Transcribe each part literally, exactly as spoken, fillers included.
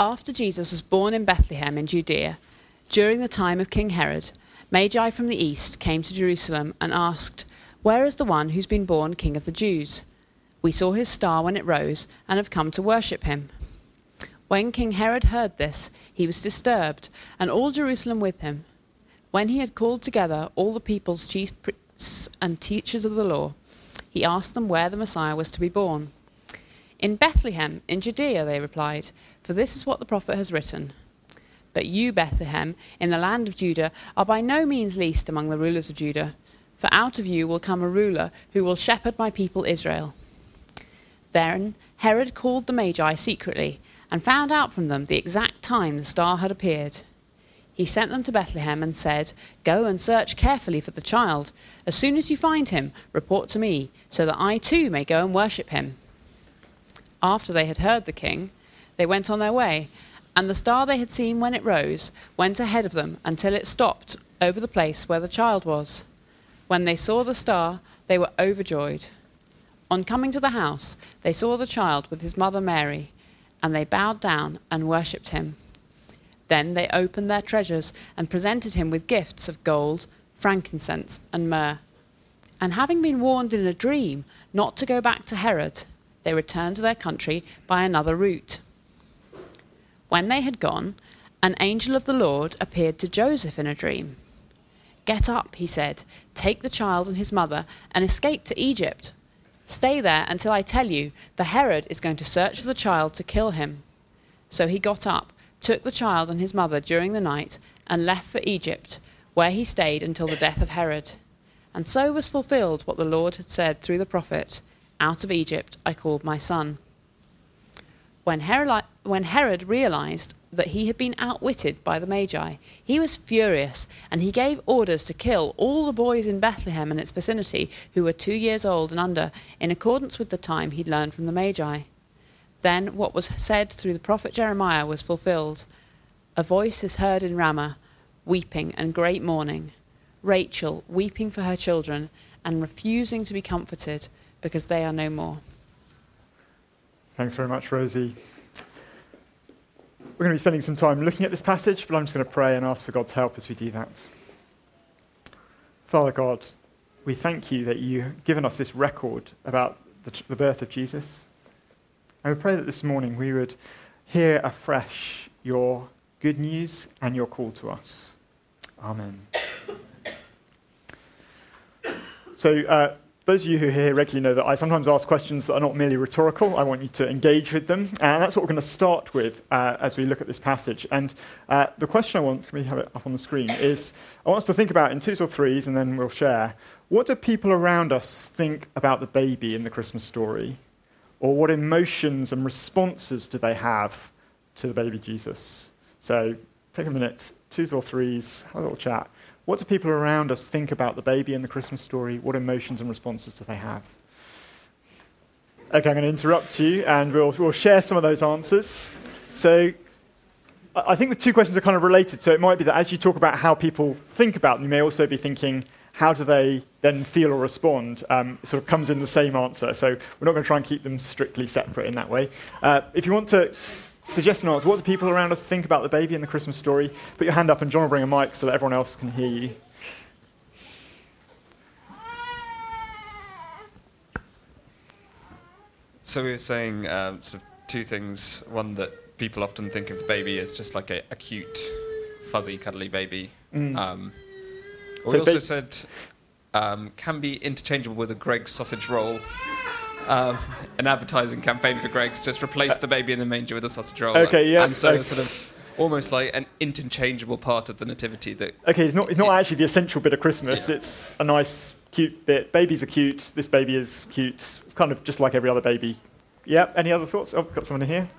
After Jesus was born in Bethlehem in Judea, during the time of King Herod, Magi from the east came to Jerusalem and asked, "Where is the one who's been born King of the Jews? We saw his star when it rose and have come to worship him." When King Herod heard this, he was disturbed, and all Jerusalem with him. When he had called together all the people's chief priests and teachers of the law, he asked them where the Messiah was to be born. "In Bethlehem, in Judea," they replied, "for this is what the prophet has written. But you, Bethlehem, in the land of Judah, are by no means least among the rulers of Judah, for out of you will come a ruler who will shepherd my people Israel." Then Herod called the Magi secretly and found out from them the exact time the star had appeared. He sent them to Bethlehem and said, "Go and search carefully for the child. As soon as you find him, report to me, so that I too may go and worship him." After they had heard the king, they went on their way, and the star they had seen when it rose went ahead of them until it stopped over the place where the child was. When they saw the star, they were overjoyed. On coming to the house, they saw the child with his mother Mary, and they bowed down and worshipped him. Then they opened their treasures and presented him with gifts of gold, frankincense, and myrrh. And having been warned in a dream not to go back to Herod, they returned to their country by another route. When they had gone, an angel of the Lord appeared to Joseph in a dream. "Get up," he said, "take the child and his mother and escape to Egypt. Stay there until I tell you, for Herod is going to search for the child to kill him." So he got up, took the child and his mother during the night, and left for Egypt, where he stayed until the death of Herod. And so was fulfilled what the Lord had said through the prophet, "Out of Egypt I called my son." When Herod, when Herod realized that he had been outwitted by the Magi, he was furious, and he gave orders to kill all the boys in Bethlehem and its vicinity who were two years old and under, in accordance with the time he'd learned from the Magi. Then what was said through the prophet Jeremiah was fulfilled. "A voice is heard in Ramah, weeping and great mourning, Rachel weeping for her children and refusing to be comforted because they are no more." Thanks very much, Rosie. We're going to be spending some time looking at this passage, but I'm just going to pray and ask for God's help as we do that. Father God, we thank you that you've given us this record about the, the birth of Jesus. And we pray that this morning we would hear afresh your good news and your call to us. Amen. So, uh, those of you who are here regularly know that I sometimes ask questions that are not merely rhetorical. I want you to engage with them. And that's what we're going to start with uh, as we look at this passage. And uh, the question I want, can we have it up on the screen, is I want us to think about in twos or threes, and then we'll share, what do people around us think about the baby in the Christmas story? Or what emotions and responses do they have to the baby Jesus? So take a minute, twos or threes, have a little chat. What do people around us think about the baby in the Christmas story? What emotions and responses do they have? Okay, I'm going to interrupt you, and we'll, we'll share some of those answers. So I think the two questions are kind of related. So it might be that as you talk about how people think about them, you may also be thinking, how do they then feel or respond? Um, it sort of comes in the same answer. So we're not going to try and keep them strictly separate in that way. Uh, if you want to suggest an answer, what do people around us think about the baby in the Christmas story? Put your hand up and John will bring a mic so that everyone else can hear you. So we were saying um, sort of two things. One, that people often think of the baby as just like a, a cute, fuzzy, cuddly baby. Mm. Um, we so also ba- said um, can be interchangeable with a Greggs sausage roll. Um, an advertising campaign for Greggs, just replace the baby in the manger with a sausage roll. Okay, yeah. And so okay. it's sort of almost like an interchangeable part of the nativity. That okay, it's not it's not it, actually the essential bit of Christmas. Yeah. It's a nice, cute bit. Babies are cute. This baby is cute. It's kind of just like every other baby. Yeah, any other thoughts? Oh, got someone in here.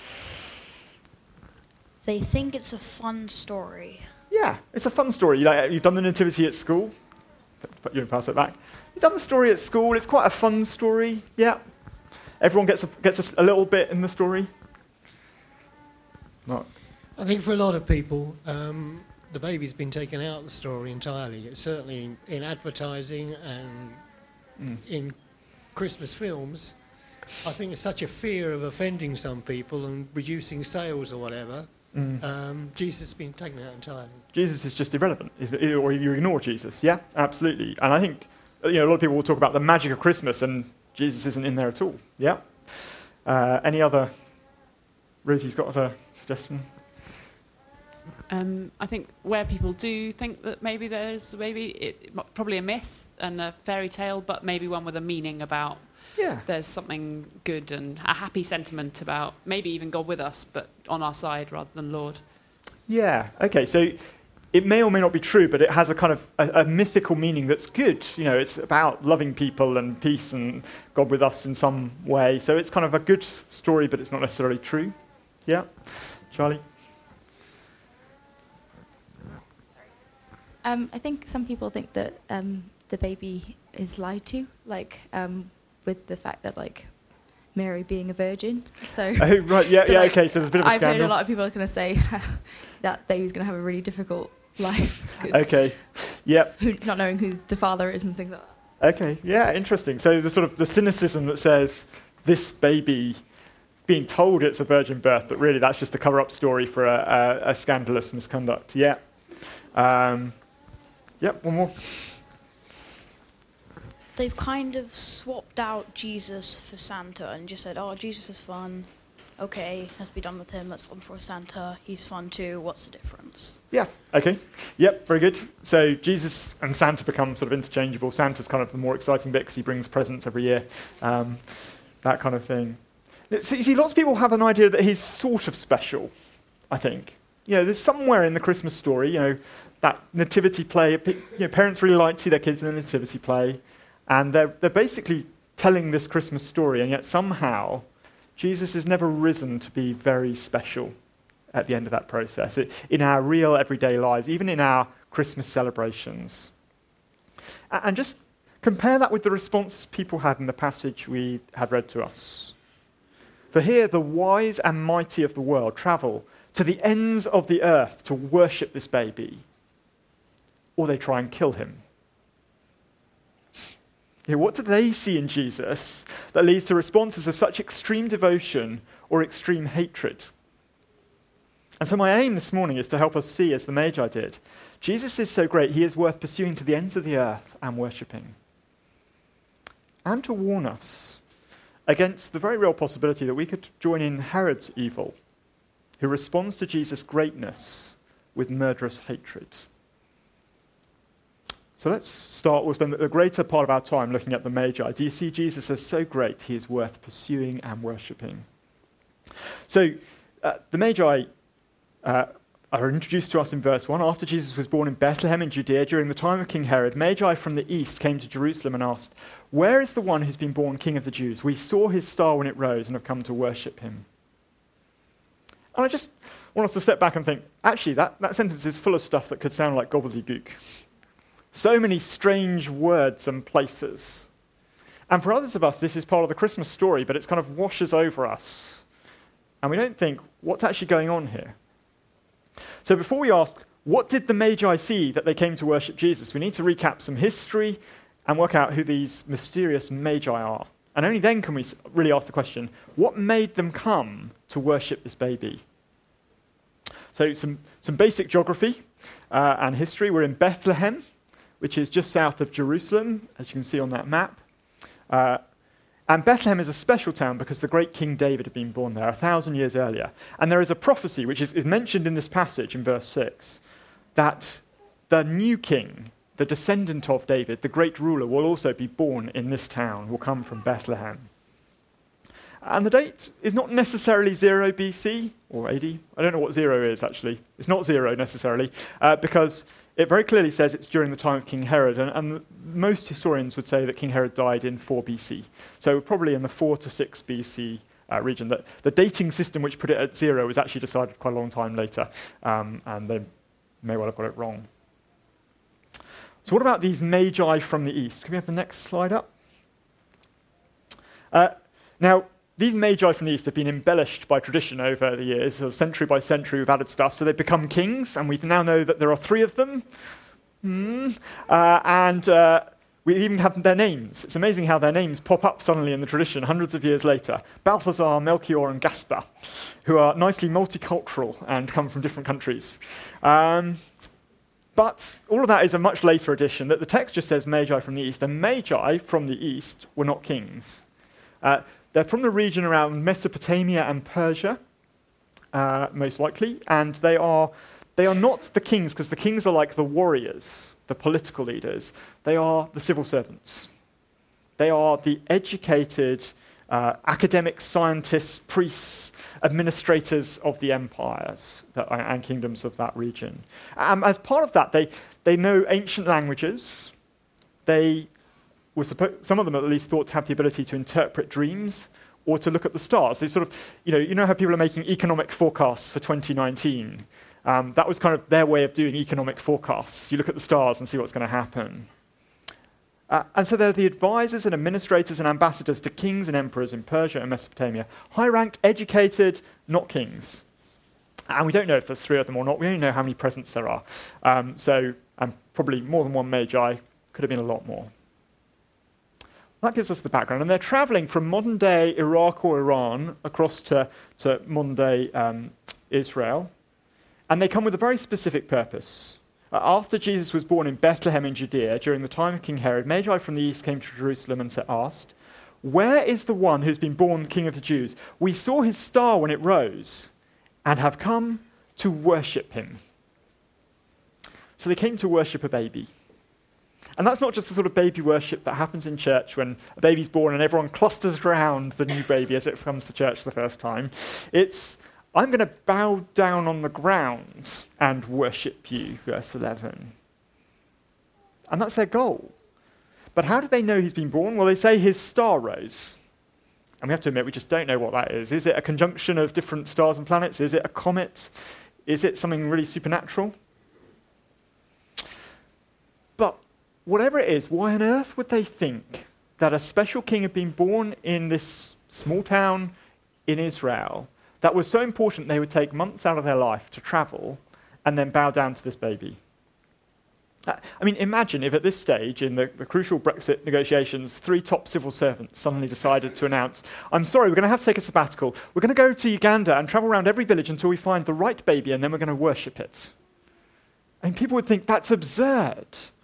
They think it's a fun story. Yeah, it's a fun story. You like, you've done the nativity at school. You can pass it back. You've done the story at school. It's quite a fun story. Yeah. Everyone gets a, gets a, a little bit in the story. Mark? I think for a lot of people, um, the baby's been taken out of the story entirely. It's certainly in, in advertising and mm. in Christmas films. I think there's such a fear of offending some people and reducing sales or whatever. Mm. Um, Jesus has been taken out entirely. Jesus is just irrelevant, is it? Or you ignore Jesus. Yeah, absolutely. And I think you know a lot of people will talk about the magic of Christmas, and Jesus isn't in there at all. Yeah. Uh, any other? Rosie's got a suggestion. Um, I think where people do think that maybe there's maybe it, probably a myth and a fairy tale, but maybe one with a meaning about Yeah. there's something good and a happy sentiment about maybe even God with us, but on our side rather than Lord. Yeah. Okay. So it may or may not be true, but it has a kind of a, a mythical meaning that's good. You know, it's about loving people and peace and God with us in some way. So it's kind of a good story, but it's not necessarily true. Yeah. Charlie? Um, I think some people think that um, the baby is lied to, like um, with the fact that like Mary being a virgin. So Oh, right. Yeah. So, yeah. like, Okay. So there's a bit of a I've scandal. heard a lot of people are going to say that baby's going to have a really difficult life. 'cause Okay. Yep. who, not knowing who the father is and things like that. Okay. Yeah. Interesting. So the sort of the cynicism that says this baby being told it's a virgin birth, but really that's just a cover-up story for a, a, a scandalous misconduct. Yeah. Um, yep. One more. They've kind of swapped out Jesus for Santa and just said, oh, Jesus is fun. Okay, let's be done with him. Let's look for Santa. He's fun too. What's the difference? Yeah. Okay. Yep. Very good. So Jesus and Santa become sort of interchangeable. Santa's kind of the more exciting bit because he brings presents every year, um, that kind of thing. So you see, lots of people have an idea that he's sort of special. I think. You know, there's somewhere in the Christmas story, you know, that nativity play. You know, parents really like to see their kids in the nativity play, and they're they're basically telling this Christmas story, and yet somehow Jesus has never risen to be very special at the end of that process, it, in our real everyday lives, even in our Christmas celebrations. A- And just compare that with the responses people had in the passage we had read to us. For here, the wise and mighty of the world travel to the ends of the earth to worship this baby, or they try and kill him. You know, what do they see in Jesus that leads to responses of such extreme devotion or extreme hatred? And so my aim this morning is to help us see, as the Magi did, Jesus is so great, he is worth pursuing to the ends of the earth and worshipping. And to warn us against the very real possibility that we could join in Herod's evil, who responds to Jesus' greatness with murderous hatred. So let's start, we'll spend the greater part of our time looking at the Magi. Do you see Jesus as so great he is worth pursuing and worshipping? So uh, the Magi uh, are introduced to us in verse one. After Jesus was born in Bethlehem in Judea during the time of King Herod, Magi from the east came to Jerusalem and asked, "Where is the one who's been born King of the Jews? We saw his star when it rose and have come to worship him." And I just want us to step back and think, actually, that, that sentence is full of stuff that could sound like gobbledygook. So many strange words and places. And for others of us, this is part of the Christmas story, but it's kind of washes over us. And we don't think, what's actually going on here? So before we ask, what did the Magi see that they came to worship Jesus? We need to recap some history and work out who these mysterious Magi are. And only then can we really ask the question, what made them come to worship this baby? So some, some basic geography uh, and history. We're in Bethlehem, which is just south of Jerusalem, as you can see on that map. Uh, and Bethlehem is a special town because the great King David had been born there a thousand years earlier. And there is a prophecy, which is, is mentioned in this passage in verse six, that the new king, the descendant of David, the great ruler, will also be born in this town, will come from Bethlehem. And the date is not necessarily zero B C or A D. I don't know what zero is, actually. It's not zero necessarily, uh, because it very clearly says it's during the time of King Herod, and, and most historians would say that King Herod died in four B C. So probably in the four to six B C uh, region. That the dating system which put it at zero was actually decided quite a long time later, um, and they may well have got it wrong. So what about these Magi from the east? Can we have the next slide up? Uh, now, these Magi from the east have been embellished by tradition over the years, sort of century by century we've added stuff, so they've become kings, and we now know that there are three of them. Mm. Uh, and uh, We even have their names. It's amazing how their names pop up suddenly in the tradition hundreds of years later. Balthazar, Melchior, and Gaspar, who are nicely multicultural and come from different countries. Um, but all of that is a much later addition, that the text just says Magi from the east, and Magi from the east were not kings. Uh, they're from the region around Mesopotamia and Persia, uh, most likely, and they are, they are not the kings, because the kings are like the warriors, the political leaders. They are the civil servants. They are the educated uh, academics, scientists, priests, administrators of the empires that, and kingdoms of that region. Um, as part of that, they, they know ancient languages. They were suppo- some of them at least thought to have the ability to interpret dreams or to look at the stars. They sort of, you know, you know how people are making economic forecasts for twenty nineteen. Um, that was kind of their way of doing economic forecasts. You look at the stars and see what's going to happen. Uh, and so they're the advisors and administrators and ambassadors to kings and emperors in Persia and Mesopotamia. High-ranked, educated, not kings. And we don't know if there's three of them or not. We only know how many presents there are. Um, so um, probably more than one Magi. Could have been a lot more. That gives us the background. And they're traveling from modern-day Iraq or Iran across to, to modern-day um, Israel. And they come with a very specific purpose. Uh, after Jesus was born in Bethlehem in Judea, during the time of King Herod, Magi from the east came to Jerusalem and asked, "Where is the one who's been born the King of the Jews? We saw his star when it rose and have come to worship him." So they came to worship a baby. And that's not just the sort of baby worship that happens in church when a baby's born and everyone clusters around the new baby as it comes to church the first time. It's, I'm going to bow down on the ground and worship you, verse eleven. And that's their goal. But how do they know he's been born? Well, they say his star rose. And we have to admit, we just don't know what that is. Is it a conjunction of different stars and planets? Is it a comet? Is it something really supernatural? But whatever it is, why on earth would they think that a special king had been born in this small town in Israel that was so important they would take months out of their life to travel and then bow down to this baby? Uh, I mean, imagine if at this stage, in the, the crucial Brexit negotiations, three top civil servants suddenly decided to announce, "I'm sorry, we're going to have to take a sabbatical. We're going to go to Uganda and travel around every village until we find the right baby, and then we're going to worship it." I mean, people would think that's absurd.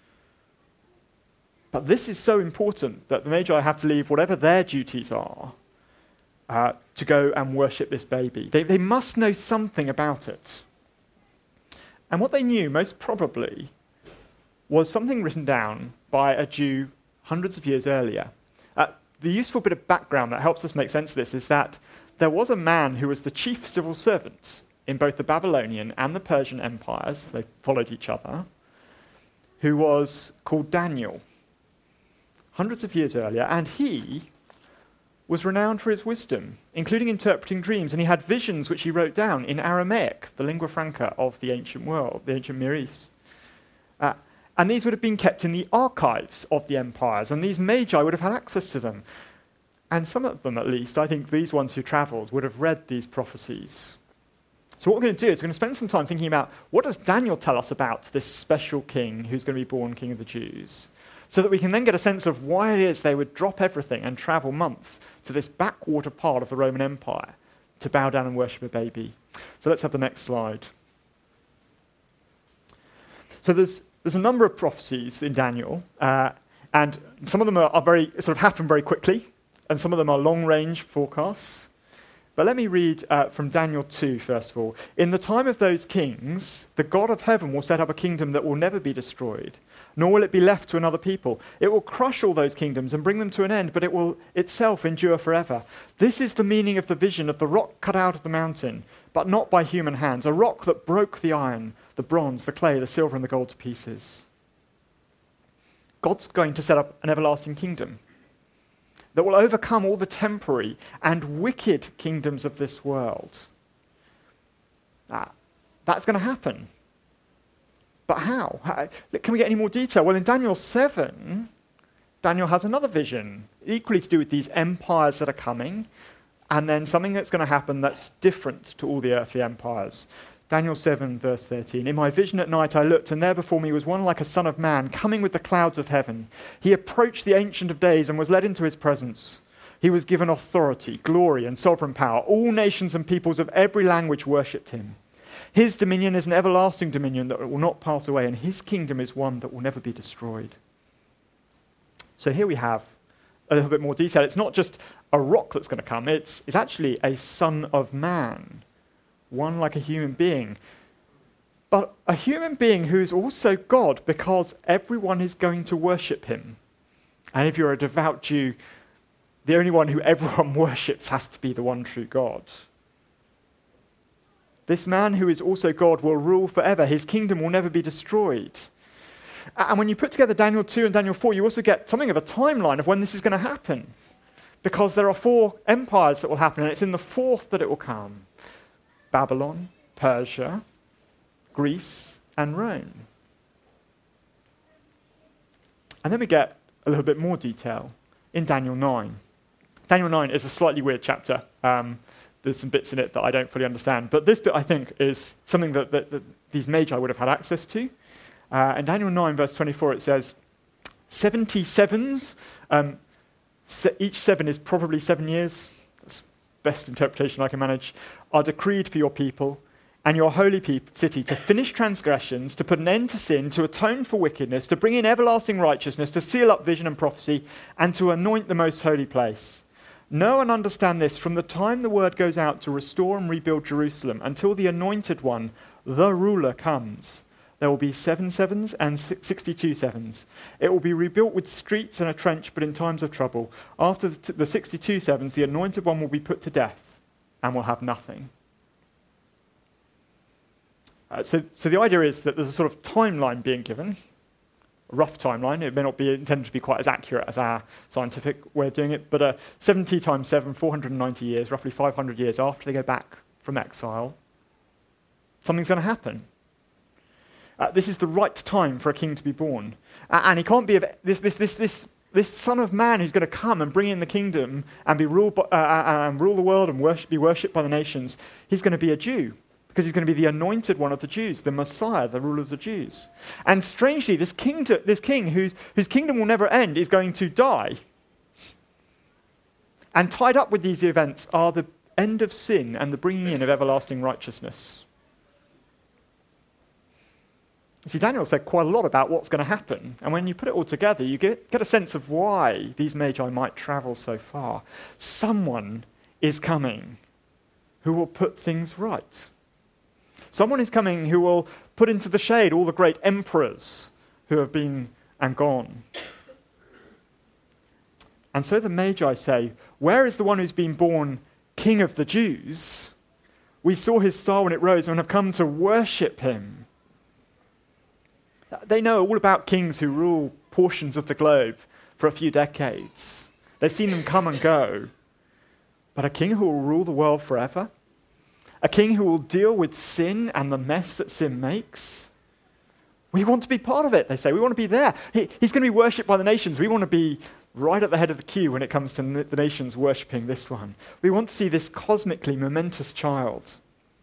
But this is so important that the Magi have to leave whatever their duties are uh, to go and worship this baby. They, they must know something about it. And what they knew, most probably, was something written down by a Jew hundreds of years earlier. Uh, the useful bit of background that helps us make sense of this is that there was a man who was the chief civil servant in both the Babylonian and the Persian empires, they followed each other, who was called Daniel, hundreds of years earlier, and he was renowned for his wisdom, including interpreting dreams, and he had visions which he wrote down in Aramaic, the lingua franca of the ancient world, the ancient Near East. Uh, and these would have been kept in the archives of the empires, and these magi would have had access to them. And some of them, at least, I think these ones who travelled, would have read these prophecies. So what we're going to do is we're going to spend some time thinking about what does Daniel tell us about this special king who's going to be born King of the Jews, so that we can then get a sense of why it is they would drop everything and travel months to this backwater part of the Roman Empire to bow down and worship a baby. So let's have the next slide. So there's there's a number of prophecies in Daniel, uh, and some of them are, are very sort of happen very quickly, and some of them are long-range forecasts. But let me read uh, from Daniel two, first of all. "In the time of those kings, the God of heaven will set up a kingdom that will never be destroyed, nor will it be left to another people. It will crush all those kingdoms and bring them to an end, but it will itself endure forever. This is the meaning of the vision of the rock cut out of the mountain, but not by human hands, a rock that broke the iron, the bronze, the clay, the silver, and the gold to pieces." God's going to set up an everlasting kingdom that will overcome all the temporary and wicked kingdoms of this world. Ah, that's going to happen. But how? how? Can we get any more detail? Well, in Daniel seven, Daniel has another vision, equally to do with these empires that are coming, and then something that's going to happen that's different to all the earthly empires. Daniel seven, verse thirteen. In my vision at night I looked, and there before me was one like a son of man, coming with the clouds of heaven. He approached the Ancient of Days and was led into his presence. He was given authority, glory, and sovereign power. All nations and peoples of every language worshipped him. His dominion is an everlasting dominion that will not pass away, and his kingdom is one that will never be destroyed. So here we have a little bit more detail. It's not just a rock that's going to come. It's, it's actually a son of man, one like a human being. But a human being who is also God, because everyone is going to worship him. And if you're a devout Jew, the only one who everyone worships has to be the one true God. This man who is also God will rule forever. His kingdom will never be destroyed. And when you put together Daniel two and Daniel four, you also get something of a timeline of when this is going to happen. Because there are four empires that will happen, and it's in the fourth that it will come. Babylon, Persia, Greece, and Rome. And then we get a little bit more detail in Daniel nine. Daniel nine is a slightly weird chapter. Um, there's some bits in it that I don't fully understand. But this bit, I think, is something that, that, that these magi would have had access to. Uh, in Daniel nine, verse twenty-four, it says, seventy sevens, um, se- each seven is probably seven years, that's the best interpretation I can manage, are decreed for your people and your holy peop- city to finish transgressions, to put an end to sin, to atone for wickedness, to bring in everlasting righteousness, to seal up vision and prophecy, and to anoint the most holy place. Know and understand this, from the time the word goes out to restore and rebuild Jerusalem until the anointed one, the ruler, comes. There will be seven sevens and sixty-two sevens. It will be rebuilt with streets and a trench, but in times of trouble. After the, t- the sixty-two sevens, the anointed one will be put to death and will have nothing. Uh, so, so the idea is that there's a sort of timeline being given, a rough timeline. It may not be intended to be quite as accurate as our scientific way of doing it, but uh, seventy times seven, four hundred ninety years, roughly five hundred years after they go back from exile, something's going to happen. Uh, this is the right time for a king to be born. Uh, and he can't be of this, this, this, this, this son of man who's going to come and bring in the kingdom and be ruled by, uh, and rule the world and worship, be worshipped by the nations. He's going to be a Jew because he's going to be the anointed one of the Jews, the Messiah, the ruler of the Jews. And strangely, this king, to, this king whose, whose kingdom will never end is going to die. And tied up with these events are the end of sin and the bringing in of everlasting righteousness. See, Daniel said quite a lot about what's going to happen. And when you put it all together, you get, get a sense of why these magi might travel so far. Someone is coming who will put things right. Someone is coming who will put into the shade all the great emperors who have been and gone. And so the magi say, where is the one who's been born King of the Jews? We saw his star when it rose and have come to worship him. They know all about kings who rule portions of the globe for a few decades. They've seen them come and go. But a king who will rule the world forever? A king who will deal with sin and the mess that sin makes? We want to be part of it, they say. We want to be there. He, he's going to be worshipped by the nations. We want to be right at the head of the queue when it comes to the nations worshipping this one. We want to see this cosmically momentous child.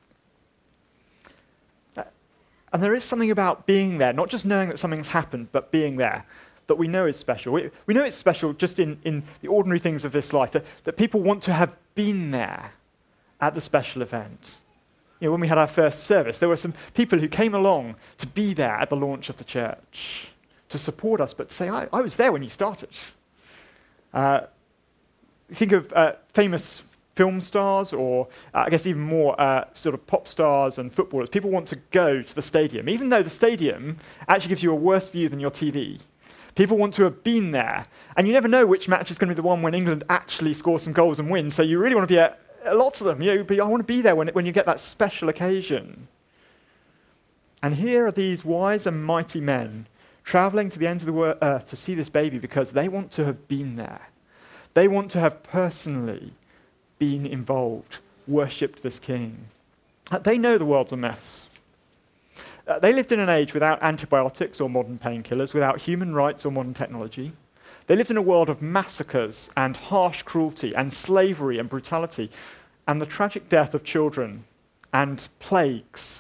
And there is something about being there, not just knowing that something's happened, but being there, that we know is special. We, we know it's special just in, in the ordinary things of this life, that, that people want to have been there at the special event. You know, when we had our first service, there were some people who came along to be there at the launch of the church, to support us, but to say, I, I was there when you started. Uh, think of uh, famous film stars, or uh, I guess even more uh, sort of pop stars and footballers. People want to go to the stadium, even though the stadium actually gives you a worse view than your T V. People want to have been there. And you never know which match is going to be the one when England actually scores some goals and wins, so you really want to be at, at lots of them. You know, but I want to be there when, when you get that special occasion. And here are these wise and mighty men traveling to the ends of the wor- earth to see this baby because they want to have been there. They want to have personally been involved, worshipped this king. Uh, they know the world's a mess. Uh, they lived in an age without antibiotics or modern painkillers, without human rights or modern technology. They lived in a world of massacres and harsh cruelty and slavery and brutality and the tragic death of children and plagues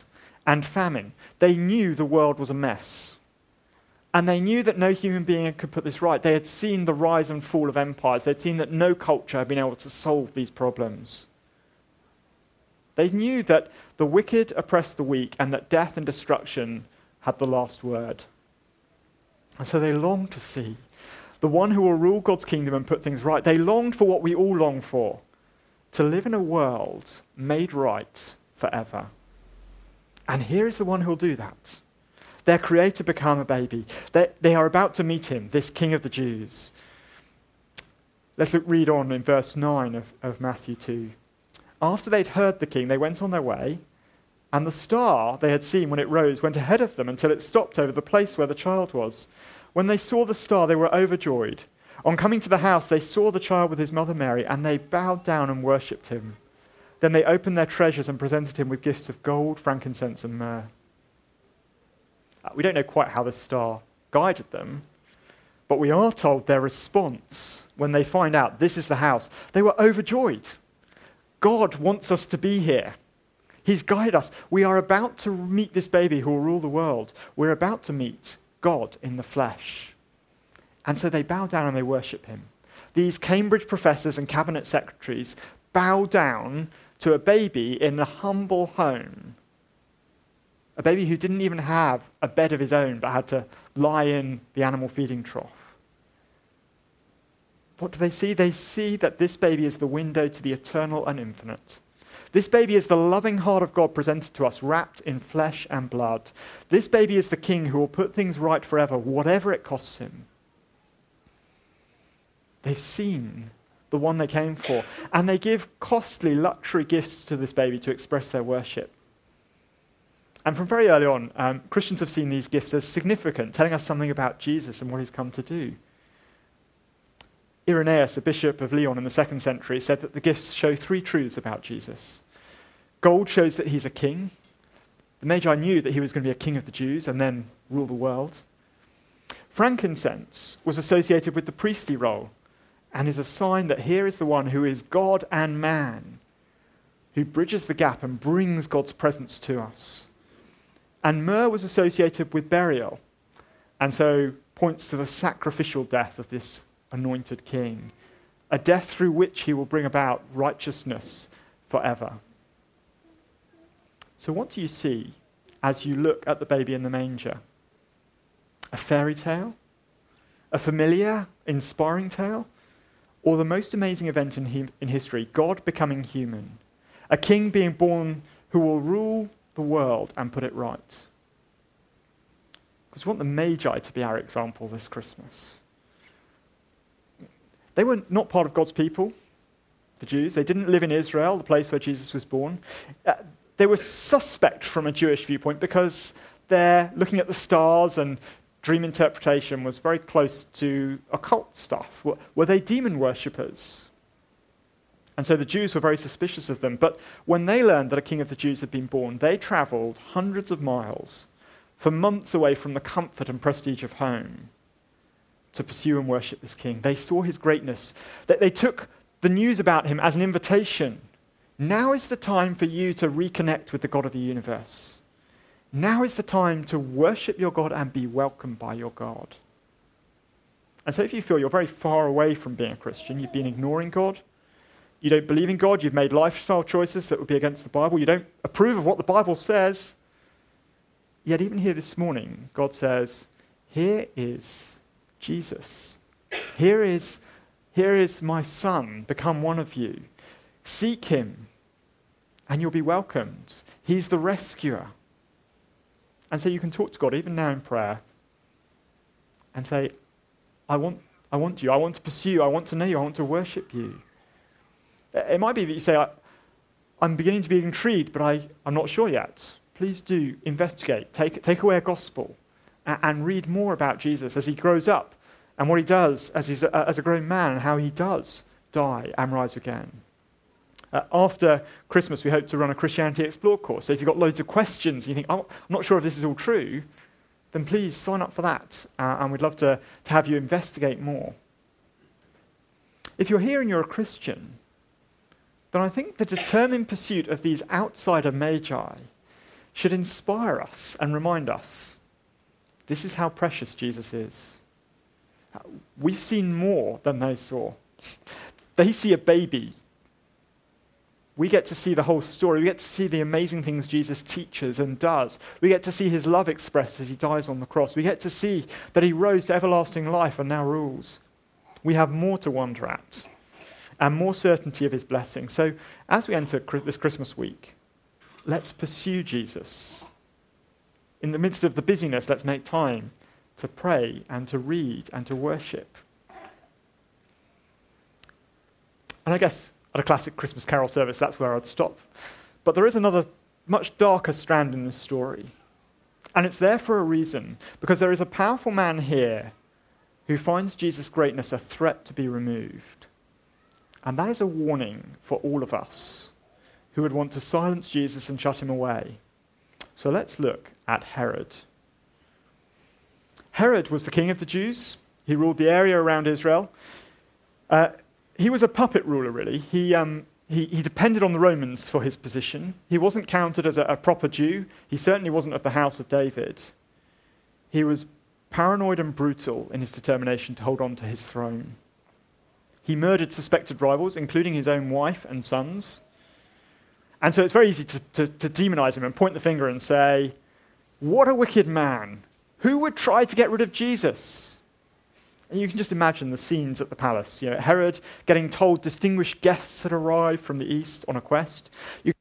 and famine. They knew the world was a mess. And they knew that no human being could put this right. They had seen the rise and fall of empires. They'd seen that no culture had been able to solve these problems. They knew that the wicked oppressed the weak and that death and destruction had the last word. And so they longed to see the one who will rule God's kingdom and put things right. They longed for what we all long for, to live in a world made right forever. And here is the one who will do that. Their creator become a baby. They, they are about to meet him, this King of the Jews. Let's look, read on in verse nine of, of Matthew two. After they'd heard the king, they went on their way, and the star they had seen when it rose went ahead of them until it stopped over the place where the child was. When they saw the star, they were overjoyed. On coming to the house, they saw the child with his mother Mary, and they bowed down and worshipped him. Then they opened their treasures and presented him with gifts of gold, frankincense, and myrrh. Uh, we don't know quite how the star guided them, but we are told their response when they find out this is the house. They were overjoyed. God wants us to be here. He's guided us. We are about to meet this baby who will rule the world. We're about to meet God in the flesh. And so they bow down and they worship him. These Cambridge professors and cabinet secretaries bow down to a baby in a humble home. A baby who didn't even have a bed of his own but had to lie in the animal feeding trough. What do they see? They see that this baby is the window to the eternal and infinite. This baby is the loving heart of God presented to us, wrapped in flesh and blood. This baby is the king who will put things right forever, whatever it costs him. They've seen the one they came for, and they give costly luxury gifts to this baby to express their worship. And from very early on, um, Christians have seen these gifts as significant, telling us something about Jesus and what he's come to do. Irenaeus, a bishop of Lyon in the second century, said that the gifts show three truths about Jesus. Gold shows that he's a king. The Magi knew that he was going to be a king of the Jews and then rule the world. Frankincense was associated with the priestly role and is a sign that here is the one who is God and man, who bridges the gap and brings God's presence to us. And myrrh was associated with burial, and so points to the sacrificial death of this anointed king, a death through which he will bring about righteousness forever. So what do you see as you look at the baby in the manger? A fairy tale? A familiar, inspiring tale? Or the most amazing event in, he- in history, God becoming human, a king being born who will rule the world and put it right? Because we want the Magi to be our example this Christmas. They were not part of God's people, the Jews. They didn't live in Israel, the place where Jesus was born. Uh, they were suspect from a Jewish viewpoint because their looking at the stars and dream interpretation was very close to occult stuff. Were, were they demon worshippers? And so the Jews were very suspicious of them. But when they learned that a king of the Jews had been born, they traveled hundreds of miles for months away from the comfort and prestige of home to pursue and worship this king. They saw his greatness. They, they took the news about him as an invitation. Now is the time for you to reconnect with the God of the universe. Now is the time to worship your God and be welcomed by your God. And so if you feel you're very far away from being a Christian, you've been ignoring God, you don't believe in God, you've made lifestyle choices that would be against the Bible, you don't approve of what the Bible says, yet even here this morning, God says, here is Jesus. Here is, here is my son, become one of you. Seek him, and you'll be welcomed. He's the rescuer. And so you can talk to God, even now in prayer, and say, I want, I want you, I want to pursue you, I want to know you, I want to worship you. It might be that you say, I, I'm beginning to be intrigued, but I, I'm not sure yet. Please do investigate, take, take away a gospel, and, and read more about Jesus as he grows up, and what he does as, he's a, as a grown man, and how he does die and rise again. Uh, after Christmas, we hope to run a Christianity Explored course. So if you've got loads of questions, and you think, oh, I'm not sure if this is all true, then please sign up for that, uh, and we'd love to, to have you investigate more. If you're here and you're a Christian, then I think the determined pursuit of these outsider magi should inspire us and remind us this is how precious Jesus is. We've seen more than they saw. They see a baby. We get to see the whole story. We get to see the amazing things Jesus teaches and does. We get to see his love expressed as he dies on the cross. We get to see that he rose to everlasting life and now rules. We have more to wonder at and more certainty of his blessing. So as we enter this Christmas week, let's pursue Jesus. In the midst of the busyness, let's make time to pray and to read and to worship. And I guess at a classic Christmas carol service, that's where I'd stop. But there is another much darker strand in this story. And it's there for a reason, because there is a powerful man here who finds Jesus' greatness a threat to be removed. And that is a warning for all of us who would want to silence Jesus and shut him away. So let's look at Herod. Herod was the king of the Jews. He ruled the area around Israel. Uh, he was a puppet ruler, really. He, um, he, he depended on the Romans for his position. He wasn't counted as a, a proper Jew. He certainly wasn't of the house of David. He was paranoid and brutal in his determination to hold on to his throne. He murdered suspected rivals, including his own wife and sons. And so it's very easy to, to, to demonize him and point the finger and say, what a wicked man. Who would try to get rid of Jesus? And you can just imagine the scenes at the palace. You know, Herod getting told distinguished guests had arrived from the east on a quest. You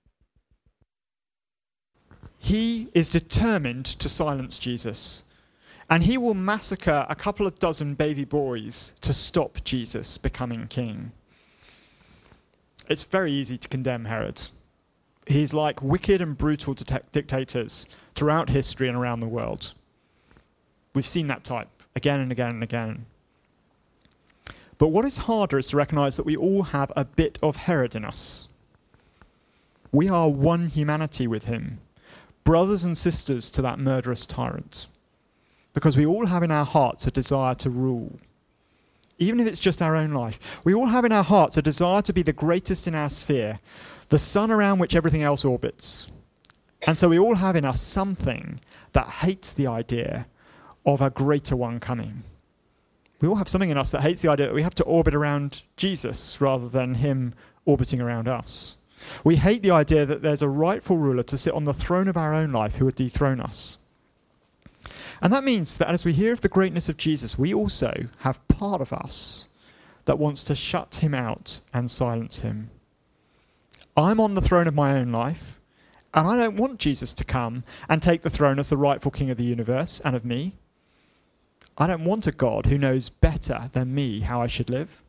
he is determined to silence Jesus. And he will massacre a couple of dozen baby boys to stop Jesus becoming king. It's very easy to condemn Herod. He's like wicked and brutal dict- dictators throughout history and around the world. We've seen that type again and again and again. But what is harder is to recognize that we all have a bit of Herod in us. We are one humanity with him, brothers and sisters to that murderous tyrant. Because we all have in our hearts a desire to rule. Even if it's just our own life. We all have in our hearts a desire to be the greatest in our sphere, the sun around which everything else orbits. And so we all have in us something that hates the idea of a greater one coming. We all have something in us that hates the idea that we have to orbit around Jesus rather than him orbiting around us. We hate the idea that there's a rightful ruler to sit on the throne of our own life who would dethrone us. And that means that as we hear of the greatness of Jesus, we also have part of us that wants to shut him out and silence him. I'm on the throne of my own life, and I don't want Jesus to come and take the throne as the rightful king of the universe and of me. I don't want a God who knows better than me how I should live.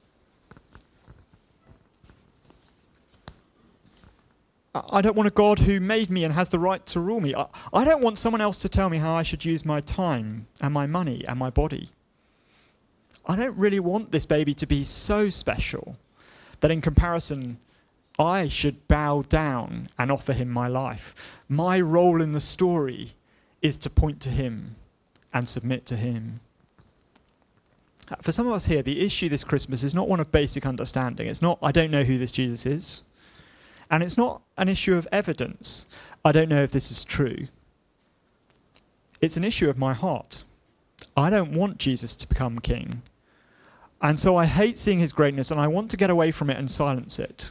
I don't want a God who made me and has the right to rule me. I, I don't want someone else to tell me how I should use my time and my money and my body. I don't really want this baby to be so special that in comparison, I should bow down and offer him my life. My role in the story is to point to him and submit to him. For some of us here, the issue this Christmas is not one of basic understanding. It's not, I don't know who this Jesus is. And it's not an issue of evidence. I don't know if this is true. It's an issue of my heart. I don't want Jesus to become king. And so I hate seeing his greatness and I want to get away from it and silence it.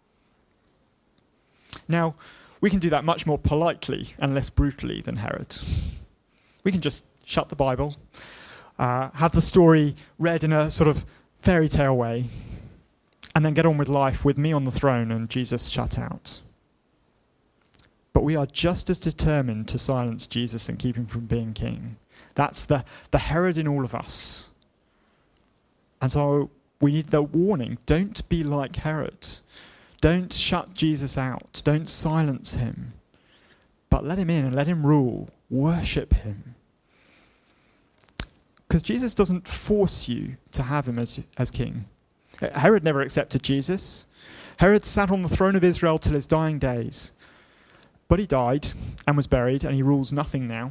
Now, we can do that much more politely and less brutally than Herod. We can just shut the Bible, uh, have the story read in a sort of fairy tale way, and then get on with life with me on the throne and Jesus shut out. But we are just as determined to silence Jesus and keep him from being king. That's the, the Herod in all of us. And so we need the warning, don't be like Herod. Don't shut Jesus out. Don't silence him. But let him in and let him rule. Worship him. Because Jesus doesn't force you to have him as, as king. Herod never accepted Jesus. Herod sat on the throne of Israel till his dying days. But he died and was buried, and he rules nothing now.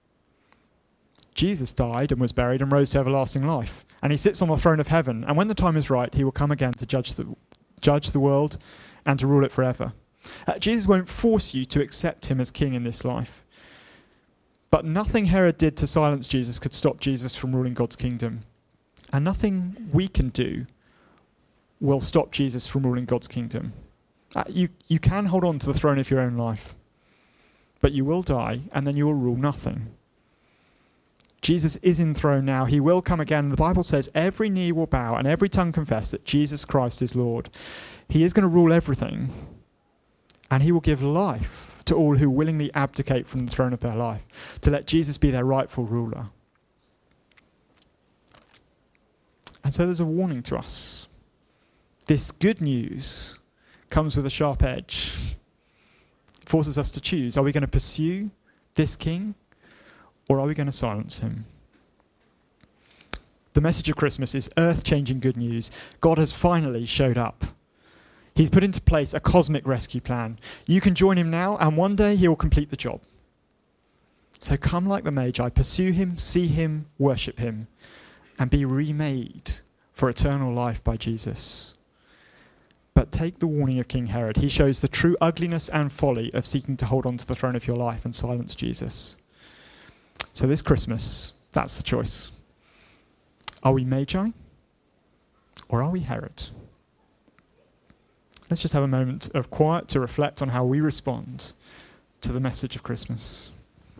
Jesus died and was buried and rose to everlasting life. And he sits on the throne of heaven. And when the time is right, he will come again to judge the, judge the world and to rule it forever. Uh, Jesus won't force you to accept him as king in this life. But nothing Herod did to silence Jesus could stop Jesus from ruling God's kingdom. And nothing we can do will stop Jesus from ruling God's kingdom. Uh, you, you can hold on to the throne of your own life, but you will die, and then you will rule nothing. Jesus is enthroned now. He will come again. The Bible says every knee will bow and every tongue confess that Jesus Christ is Lord. He is going to rule everything, and he will give life to all who willingly abdicate from the throne of their life, to let Jesus be their rightful ruler. And so there's a warning to us. This good news comes with a sharp edge. It forces us to choose. Are we going to pursue this king, or are we going to silence him? The message of Christmas is earth-changing good news. God has finally showed up. He's put into place a cosmic rescue plan. You can join him now, and one day he will complete the job. So come like the Magi, pursue him, see him, worship him, and be remade for eternal life by Jesus. But take the warning of King Herod. He shows the true ugliness and folly of seeking to hold on to the throne of your life and silence Jesus. So this Christmas, that's the choice. Are we Magi, or are we Herod? Let's just have a moment of quiet to reflect on how we respond to the message of Christmas.